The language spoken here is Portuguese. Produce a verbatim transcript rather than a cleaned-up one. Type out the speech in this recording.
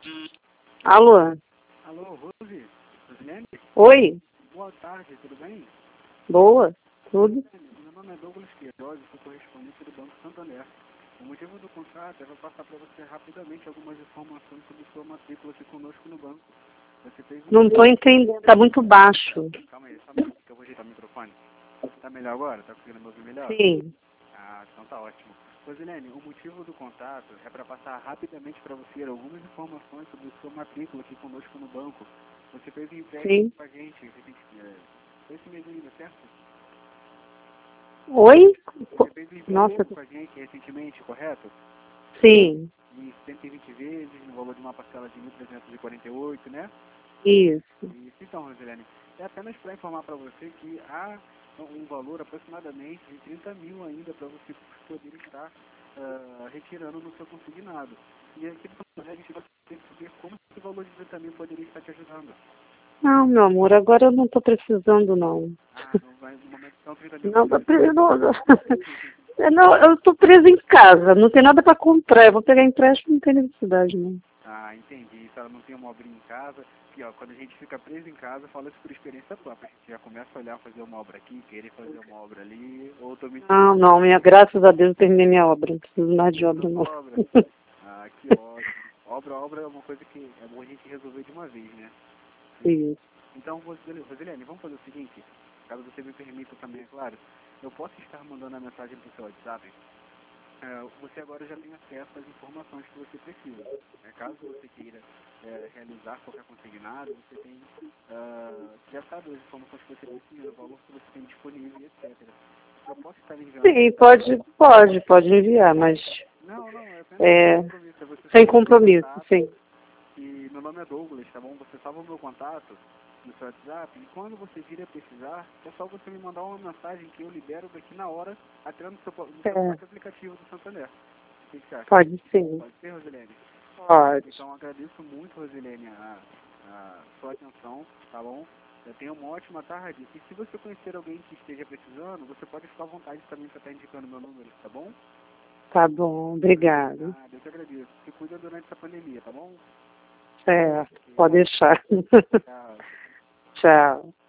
Alô? Alô, Rose? Rosilene? Oi? Boa tarde, tudo bem? Boa? Tudo? Meu nome é Douglas Queiroz, sou correspondente do Banco Santander. O motivo do contrato é para passar para você rapidamente algumas informações sobre sua matrícula aqui conosco no banco. Você fez um... Não estou entendendo, está muito baixo. Calma aí, só um minuto que eu vou ajeitar o microfone. Tá melhor agora? Tá conseguindo me ouvir melhor? Sim. Ah, então tá ótimo. Rosilene, o motivo do contato é para passar rapidamente para você algumas informações sobre sua matrícula aqui conosco no banco. Você fez um empréstimo Sim. com a gente, é, foi esse mês ainda, certo? Oi? Você fez um empréstimo Nossa, com a gente recentemente, correto? sim. De cento e vinte vezes, no valor de uma parcela de mil trezentos e quarenta e oito, né? Isso. Isso. Então, Rosilene, é apenas para informar para você que há um valor aproximadamente de trinta mil ainda para você poder estar uh, retirando no seu consignado. E aqui a gente vai ter que saber como esse valor de trinta mil poderia estar te ajudando. Não, meu amor, agora eu não estou precisando, não. Ah, não vai, no momento são trinta mil. Não, tô pre- não, não. Não, eu estou presa em casa, não tem nada para comprar. Eu vou pegar empréstimo, não tem necessidade, não. Ah, entendi. Se ela não tem uma obrinha em casa, que ó, quando a gente fica preso em casa, fala isso por experiência própria. A gente já começa a olhar, fazer uma obra aqui, querer fazer uma obra ali, ou tô me... Não, não, minha, graças a Deus eu terminei minha obra, não preciso mais de obra, não. Obra. Ah, que ótimo. Obra, obra é uma coisa que é bom a gente resolver de uma vez, né? Isso. Então, Rosilene, Rosilene, vamos fazer o seguinte, caso você me permita também, é claro, eu posso estar mandando a mensagem para o seu WhatsApp. É, você agora já tem acesso às informações que você precisa. É, caso você queira é, realizar qualquer consignado, você tem, uh, já sabe as informações que você precisa, o valor que você tem disponível, e etcétera. Eu posso estar enviando... Sim, pode, pode, pode enviar, mas Não, não, é apenas é, sem compromisso. É você sem salva o meu compromisso, contato, sim. e meu nome é Douglas, tá bom? Você salva o meu contato no seu WhatsApp, e quando você vir a precisar, é só você me mandar uma mensagem que eu libero daqui na hora, até no seu, no seu É, próprio aplicativo do Santander. O que que você acha? pode sim, Pode ser, Rosilene? pode. Então, agradeço muito, Rosilene, a, a sua atenção, tá bom? Eu tenho uma ótima tarde. E se você conhecer alguém que esteja precisando, você pode ficar à vontade também para estar indicando meu número, tá bom? Tá bom, obrigado. Ah, eu que agradeço. Se cuida durante essa pandemia, tá bom? Certo, pode deixar. Tchau. Tchau.